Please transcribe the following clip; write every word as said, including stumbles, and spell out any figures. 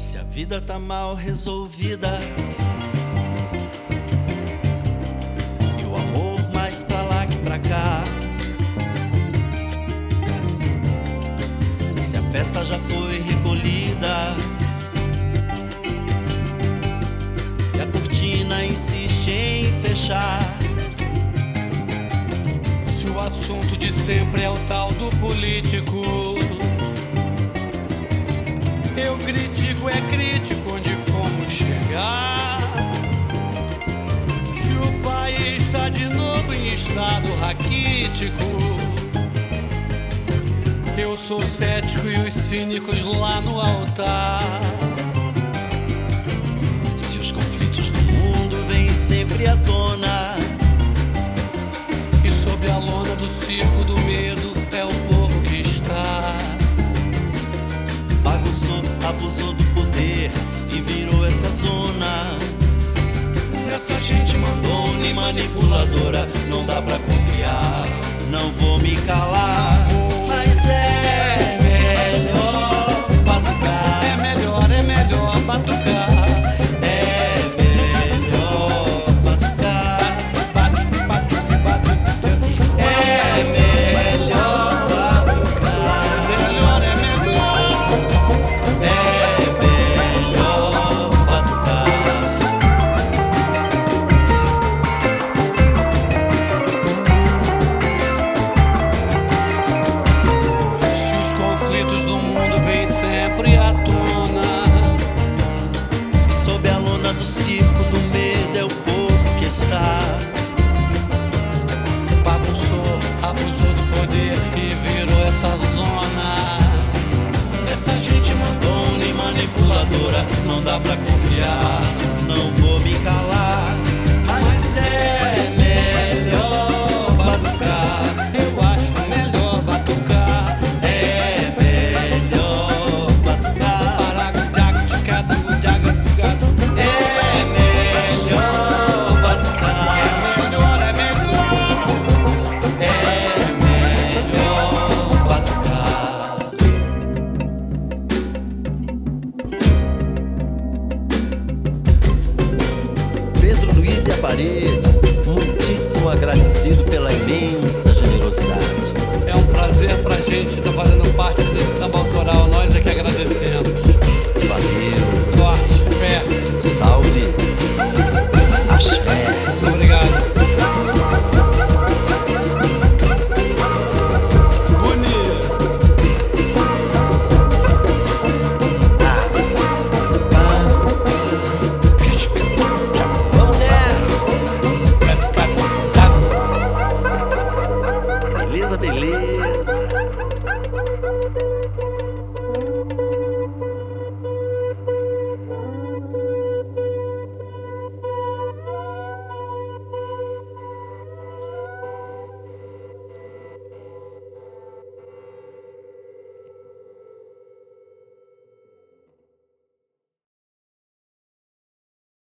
Se a vida tá mal resolvida e o amor mais pra lá que pra cá, se a festa já foi recolhida e a cortina insiste em fechar, se o assunto de sempre é o tal do político, eu critico, é crítico onde fomos chegar. Se o país está de novo em estado raquítico, eu sou cético e os cínicos lá no altar. Se os conflitos do mundo vêm sempre à tona e sob a lona do circo do medo é o povo que está, bagunçou, abusou do poder e virou essa zona. Essa gente mandona e manipuladora, não dá pra confiar. Não vou me calar, mas é melhor batucar. É melhor, é melhor batucar. É melhor batucar. Bate, bate, bate. É melhor batucar. Melhor, é melhor. É melhor batucar. Se os conflitos do mundo vêm sempre à tona E sob a lona do circo do medo é o povo que está, bagunçou, abusou do poder e virou essa zona. essa gente mandona e manipuladora, não dá pra confiar.